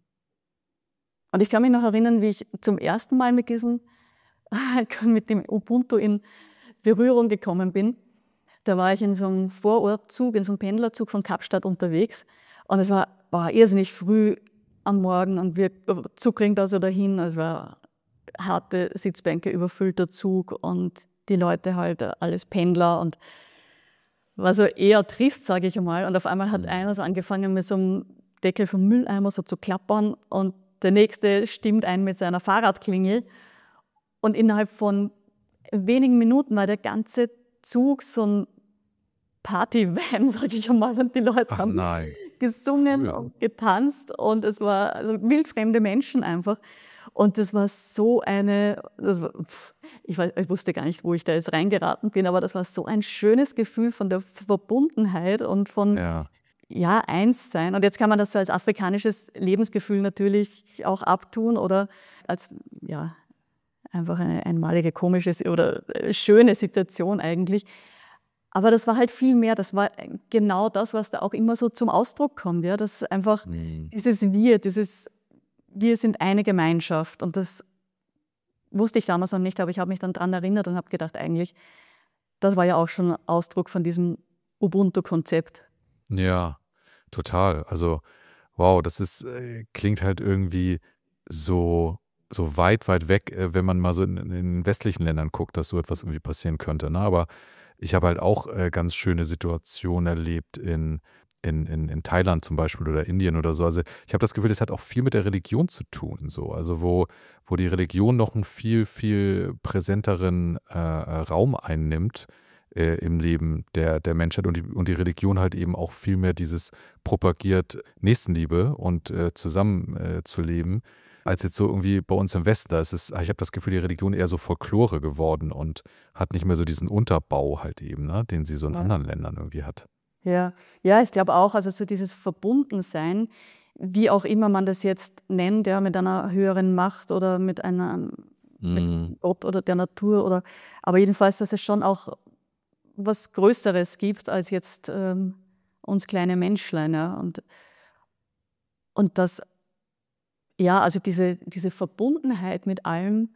Und ich kann mich noch erinnern, wie ich zum ersten Mal mit diesem, mit dem Ubuntu in Berührung gekommen bin. Da war ich in so einem Vorortzug, in so einem Pendlerzug von Kapstadt unterwegs. Und es war, war irrsinnig früh am Morgen und wir zuckern da so dahin. Es war harte Sitzbänke, überfüllter Zug und die Leute halt alles Pendler und war so eher trist, sage ich einmal. Und auf einmal hat einer so angefangen mit so einem Deckel vom Mülleimer so zu klappern und der nächste stimmt ein mit seiner Fahrradklingel. Und innerhalb von wenigen Minuten war der ganze Zug so ein Party-Van, sage ich einmal. Und die Leute Ach haben nein. gesungen Ja. und getanzt und es war also wildfremde Menschen einfach. Und das war so eine, das war, pff, ich, weiß, ich wusste gar nicht, wo ich da jetzt reingeraten bin, aber das war so ein schönes Gefühl von der Verbundenheit und von Ja. ja, eins sein. Und jetzt kann man das so als afrikanisches Lebensgefühl natürlich auch abtun oder als ja, einfach eine einmalige, komische oder schöne Situation eigentlich. Aber das war halt viel mehr, das war genau das, was da auch immer so zum Ausdruck kommt. Ja? Das ist einfach Mhm. dieses Wir, dieses Wir sind eine Gemeinschaft. Und das wusste ich damals noch nicht, aber ich habe mich dann daran erinnert und habe gedacht, eigentlich, das war ja auch schon Ausdruck von diesem Ubuntu-Konzept. Ja, total. Also, wow, das ist, äh, klingt halt irgendwie so, so weit, weit weg, äh, wenn man mal so in, in den westlichen Ländern guckt, dass so etwas irgendwie passieren könnte. Ne? Aber ich habe halt auch äh, ganz schöne Situationen erlebt in, in, in, in Thailand zum Beispiel oder Indien oder so. Also ich habe das Gefühl, das hat auch viel mit der Religion zu tun. So. Also wo, wo die Religion noch einen viel, viel präsenteren äh, Raum einnimmt äh, im Leben der, der Menschheit und die, und die Religion halt eben auch viel mehr dieses propagiert, Nächstenliebe und äh, zusammen äh, zu leben, als jetzt so irgendwie bei uns im Westen. Da ist es, ich habe das Gefühl, die Religion eher so Folklore geworden und hat nicht mehr so diesen Unterbau halt eben, ne, den sie so in Ja. anderen Ländern irgendwie hat. Ja, ja, ich glaube auch, also so dieses Verbundensein, wie auch immer man das jetzt nennt, ja, mit einer höheren Macht oder mit einer mit Mm. Gott oder der Natur oder, aber jedenfalls, dass es schon auch was Größeres gibt als jetzt ähm, uns kleine Menschlein, ja, und, und das, ja, also diese, diese Verbundenheit mit allem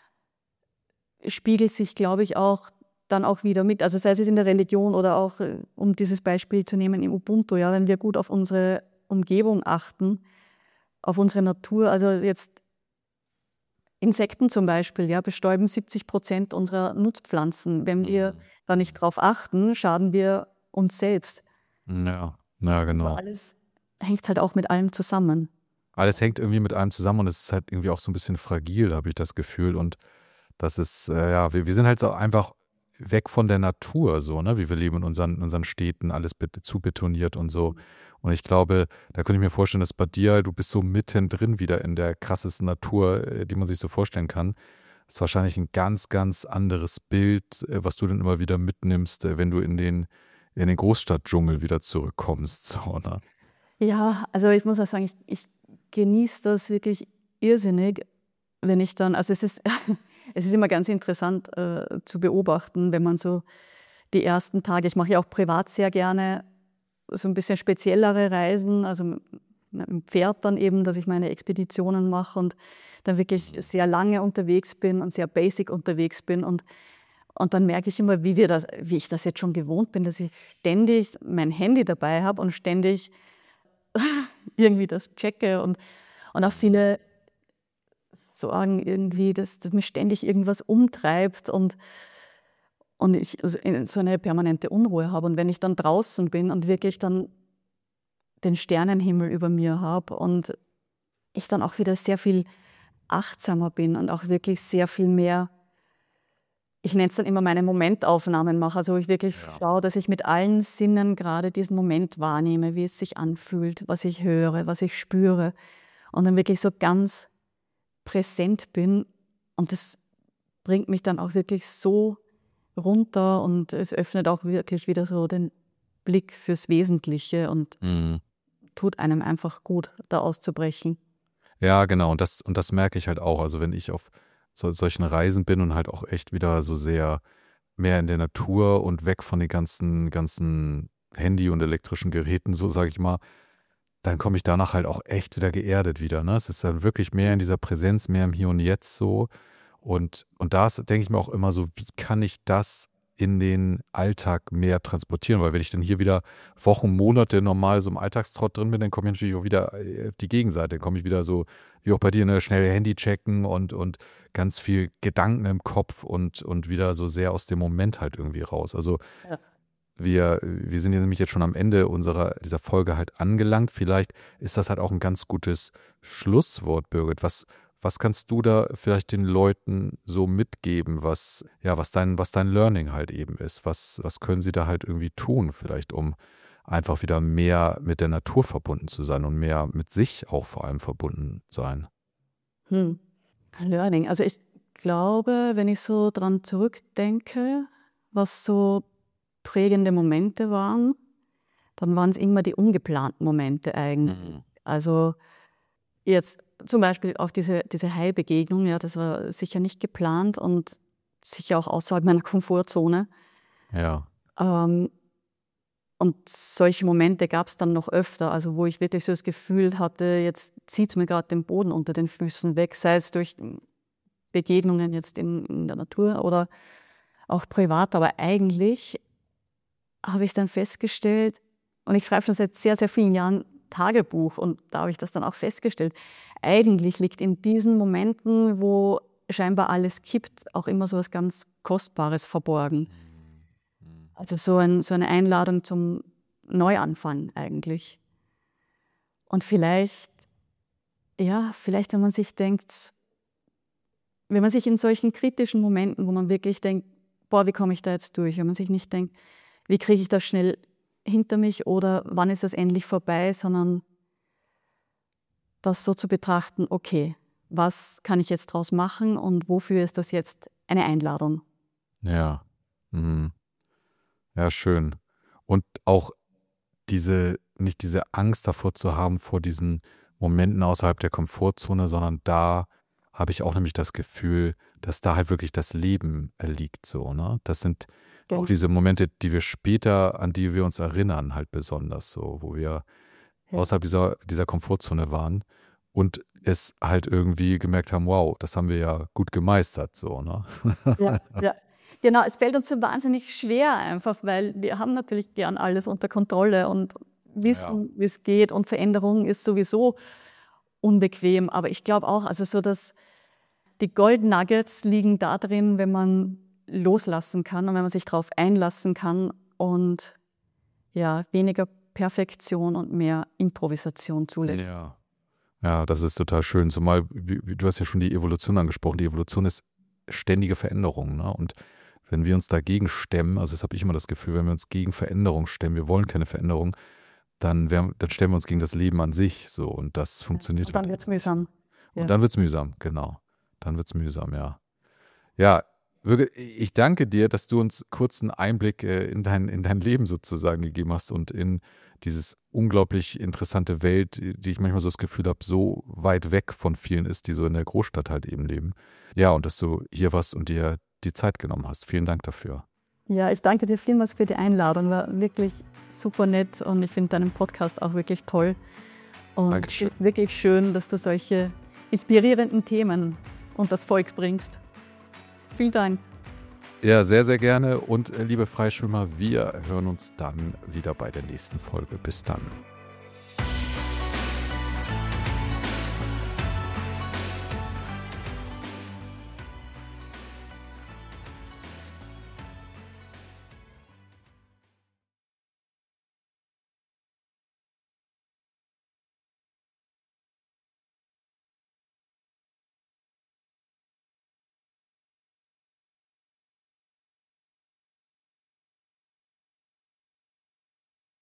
spiegelt sich, glaube ich, auch dann auch wieder mit, also sei es in der Religion oder auch, äh, um dieses Beispiel zu nehmen, im Ubuntu, ja, wenn wir gut auf unsere Umgebung achten, auf unsere Natur, also jetzt Insekten zum Beispiel, ja, bestäuben siebzig Prozent unserer Nutzpflanzen. Wenn wir da nicht drauf achten, schaden wir uns selbst. Ja, ja, Also genau. alles hängt halt auch mit allem zusammen. Alles hängt irgendwie mit einem zusammen und es ist halt irgendwie auch so ein bisschen fragil, habe ich das Gefühl. Und das ist, äh, ja, wir, wir sind halt so einfach weg von der Natur, so, ne, wie wir leben in unseren, in unseren Städten, alles bet- zu betoniert und so. Und ich glaube, da könnte ich mir vorstellen, dass bei dir, du bist so mittendrin wieder in der krassesten Natur, äh, die man sich so vorstellen kann. Das ist wahrscheinlich ein ganz, ganz anderes Bild, äh, was du dann immer wieder mitnimmst, äh, wenn du in den, in den Großstadtdschungel wieder zurückkommst. So, ne? Ja, also ich muss auch sagen, ich, ich genieße das wirklich irrsinnig, wenn ich dann, also es ist, es ist immer ganz interessant äh, zu beobachten, wenn man so die ersten Tage, ich mache ja auch privat sehr gerne so ein bisschen speziellere Reisen, also mit mit dem Pferd dann eben, dass ich meine Expeditionen mache und dann wirklich sehr lange unterwegs bin und sehr basic unterwegs bin und, und dann merke ich immer, wie, wir das, wie ich das jetzt schon gewohnt bin, dass ich ständig mein Handy dabei habe und ständig irgendwie das checke und, und auch viele sagen irgendwie, dass, dass mich ständig irgendwas umtreibt und, und ich so so eine permanente Unruhe habe. Und wenn ich dann draußen bin und wirklich dann den Sternenhimmel über mir habe und ich dann auch wieder sehr viel achtsamer bin und auch wirklich sehr viel mehr, ich nenne es dann immer meine Momentaufnahmen mache, also wo ich wirklich Ja. schaue, dass ich mit allen Sinnen gerade diesen Moment wahrnehme, wie es sich anfühlt, was ich höre, was ich spüre und dann wirklich so ganz präsent bin und das bringt mich dann auch wirklich so runter und es öffnet auch wirklich wieder so den Blick fürs Wesentliche und Mhm. tut einem einfach gut, da auszubrechen. Ja, genau. Und das, und das merke ich halt auch. Also wenn ich auf so, solchen Reisen bin und halt auch echt wieder so sehr mehr in der Natur und weg von den ganzen, ganzen Handy- und elektrischen Geräten, so sage ich mal, dann komme ich danach halt auch echt wieder geerdet wieder. Ne? Es ist dann wirklich mehr in dieser Präsenz, mehr im Hier und Jetzt so. Und, und da denke ich mir auch immer so, wie kann ich das in den Alltag mehr transportieren? Weil wenn ich dann hier wieder Wochen, Monate normal so im Alltagstrott drin bin, dann komme ich natürlich auch wieder äh, auf die Gegenseite. Dann komme ich wieder so, wie auch bei dir, ne, schnell Handy checken und, und ganz viel Gedanken im Kopf und, und wieder so sehr aus dem Moment halt irgendwie raus. Also Ja. wir, wir sind ja nämlich jetzt schon am Ende unserer, dieser Folge halt angelangt. Vielleicht ist das halt auch ein ganz gutes Schlusswort, Birgit. Was, was kannst du da vielleicht den Leuten so mitgeben, was, ja, was dein, was dein Learning halt eben ist? Was, was können sie da halt irgendwie tun, vielleicht, um einfach wieder mehr mit der Natur verbunden zu sein und mehr mit sich auch vor allem verbunden sein? Hm. Learning. Also ich glaube, wenn ich so dran zurückdenke, was so prägende Momente waren, dann waren es immer die ungeplanten Momente eigentlich. Mhm. Also jetzt zum Beispiel auch diese, diese Hai-Begegnung, ja, das war sicher nicht geplant und sicher auch außerhalb meiner Komfortzone. Ja. Ähm, und solche Momente gab es dann noch öfter, also wo ich wirklich so das Gefühl hatte, jetzt zieht es mir gerade den Boden unter den Füßen weg, sei es durch Begegnungen jetzt in, in der Natur oder auch privat. Aber eigentlich habe ich dann festgestellt, und ich schreibe schon seit sehr, sehr vielen Jahren Tagebuch und da habe ich das dann auch festgestellt, eigentlich liegt in diesen Momenten, wo scheinbar alles kippt, auch immer so was ganz Kostbares verborgen. Also so, ein, so eine Einladung zum Neuanfang eigentlich. Und vielleicht, ja, vielleicht, wenn man sich denkt, wenn man sich in solchen kritischen Momenten, wo man wirklich denkt, boah, wie komme ich da jetzt durch? Wenn man sich nicht denkt, wie kriege ich das schnell hinter mich oder wann ist das endlich vorbei, sondern das so zu betrachten, okay, was kann ich jetzt draus machen und wofür ist das jetzt eine Einladung? Ja. Mhm. Ja, schön. Und auch diese, nicht diese Angst davor zu haben, vor diesen Momenten außerhalb der Komfortzone, sondern da habe ich auch nämlich das Gefühl, dass da halt wirklich das Leben äh, liegt so, ne? Das sind auch Genau. diese Momente, die wir später, an die wir uns erinnern, halt besonders so, wo wir Ja. außerhalb dieser, dieser Komfortzone waren und es halt irgendwie gemerkt haben, wow, das haben wir ja gut gemeistert, so, ne? Ja, ja. Genau, es fällt uns so wahnsinnig schwer einfach, weil wir haben natürlich gern alles unter Kontrolle und wissen, wie es geht und Veränderung ist sowieso unbequem. Aber ich glaube auch, also so, dass die Gold Nuggets liegen da drin, wenn man loslassen kann und wenn man sich darauf einlassen kann und ja, weniger Perfektion und mehr Improvisation zulässt. Ja. Ja, das ist total schön. Zumal, wie, wie- du hast ja schon die Evolution angesprochen. Die Evolution ist ständige Veränderung, ne? Und wenn wir uns dagegen stemmen, also das habe ich immer das Gefühl, wenn wir uns gegen Veränderung stemmen, wir wollen keine Veränderung, dann, wär, dann stellen wir uns gegen das Leben an sich so und das funktioniert. Und dann wird es mühsam. Ja. Und dann wird es mühsam, genau. Dann wird es mühsam, ja. Ja, Birgit, ich danke dir, dass du uns kurzen Einblick äh, in dein, in dein Leben sozusagen gegeben hast und in dieses unglaublich interessante Welt, die ich manchmal so das Gefühl habe, so weit weg von vielen ist, die so in der Großstadt halt eben leben. Ja, und dass du hier warst und dir die Zeit genommen hast. Vielen Dank dafür. Ja, ich danke dir vielmals für die Einladung. War wirklich super nett und ich finde deinen Podcast auch wirklich toll. Und Dankeschön. es ist wirklich schön, dass du solche inspirierenden Themen unters Volk bringst. Vielen Dank. Ja, sehr, sehr gerne. Und äh, liebe Freischwimmer, wir hören uns dann wieder bei der nächsten Folge. Bis dann.